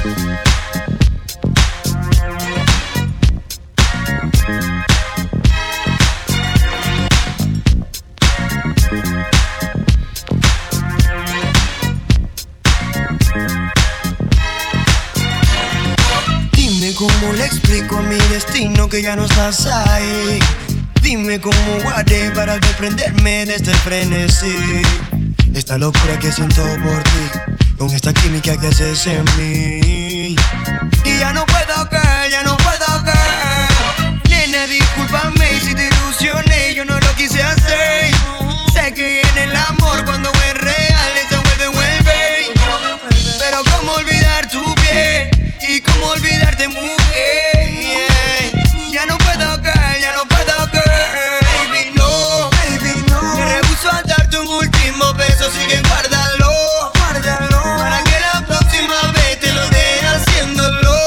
¿Cómo le explico a mi destino que ya no estás ahí? Dime cómo guardé para desprenderme de este frenesí. Esta locura que siento por ti, con esta química que haces en mí. Y ya no puedo caer, ya no puedo caer. Nena, discúlpame si te ilusioné, yo no lo quise hacer. Sé que en el amor cuando es real se vuelve. Pero cómo olvidar tu piel y cómo olvidarte, mujer, yeah. Ya no puedo caer, ya no puedo caer. Baby, no, me rehuso a darte un último beso, así que guárdalo, para que la próxima vez te lo dé haciéndolo,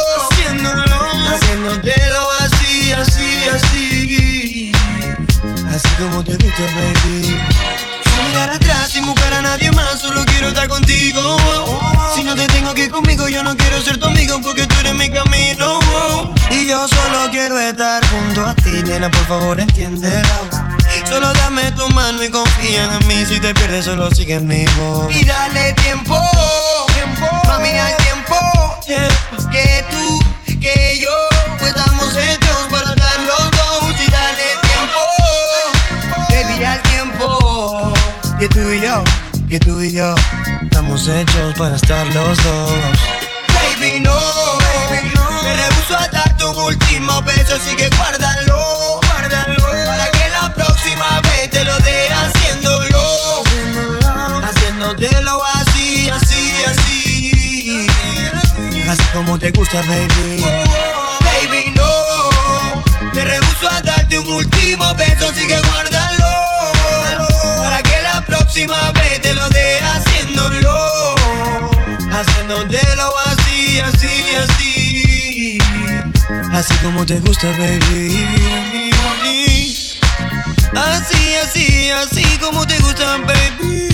haciéndotelo así, así, así, así como te gusta, baby. Sin mirar atrás, sin buscar a nadie más, solo quiero estar contigo. Si no te tengo aquí conmigo, yo no quiero ser tu amigo, porque tú eres mi camino. Y yo solo quiero estar junto a ti, nena, por favor entiéndelo. Solo dame tu mano y confía en mí. Si te pierdes, solo sigue en mi voz. Y dale tiempo, mami, al tiempo, que tú, que yo, estamos hechos para estar los dos. Y dale tiempo, baby, al tiempo, que tú y yo, estamos hechos para estar los dos. Baby, no, me rehuso a darte un último beso, así que guárdalo, para que la próxima vez te lo dé haciéndolo, haciéndotelo así, así, así, así como te gusta, baby. Baby, no, me rehuso a darte un último beso, así que guárdalo, para que la próxima vez te lo dé haciéndolo, haciéndotelo así, así, así, así como te gusta, baby. Así, así, así como te gusta, baby.